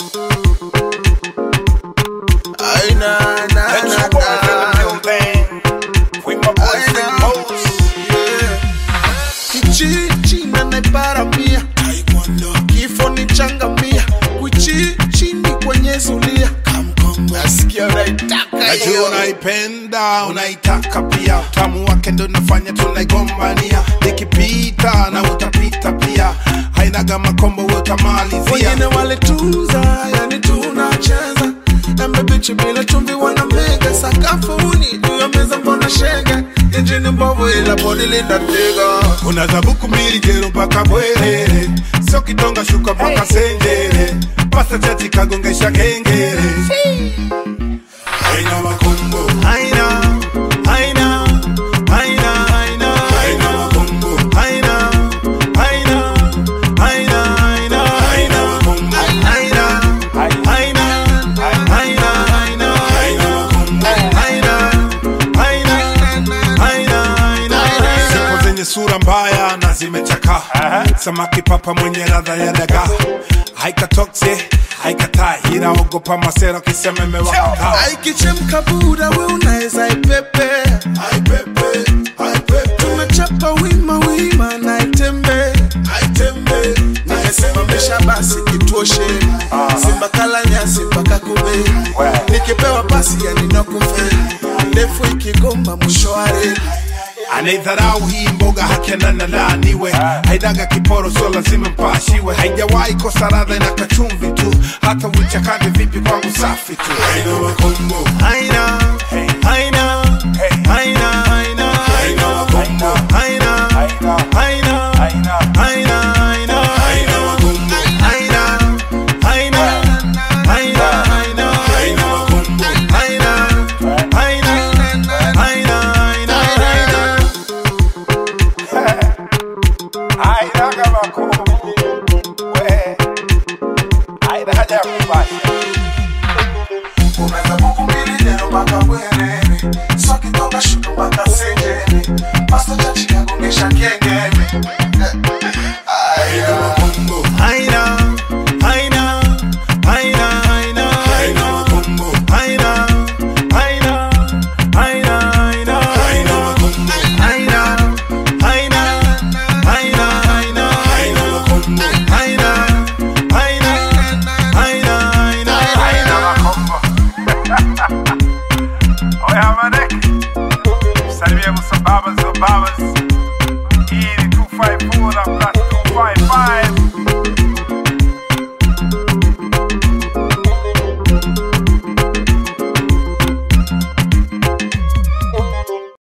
Aina na na Kichichi na naipara mia kifo ni changamia kuchichini kwenye zulia nasikia unaitaka najua unaipenda unaitaka pia utamu wake ndo nafanya tunaigombania nikipita na utapita pia hainaga makombo utamalizia wengine wale tuza yani tunacheza Mbebichi bila chumvi wana mega sakafuni Uyo meza mbona shenge Injini mbovu ila bodi linatega unazabuku mbili jero mpaka bwerere sio kitonga shuka mpaka senjere pasa chati kagongesha kengere haina makombo haina makombo haina makombo sura mbaya na zimechakaa samaki papa mwenye ladha ya dagaa haikatokse haikatai ila ogopa masera kisema imewaka haikichemka buda we unaweza ipepe tunachapa wima na itembe nimesimamisha basi kituoshe simba kala nyasi mpaka kube nikipewa pasi yani nakufe ndefu ikigomba mwisho wa reli anaidharau hii mboga hakianana laaniwe haidaga kiporo so lazima mpashiwe haijawahi kosa radha ina kachumvi tu hata uichakage vipi kwangu safi tu haina makombo haina makombo Umeza buku mbili jero baka bwerere Soki toka shuka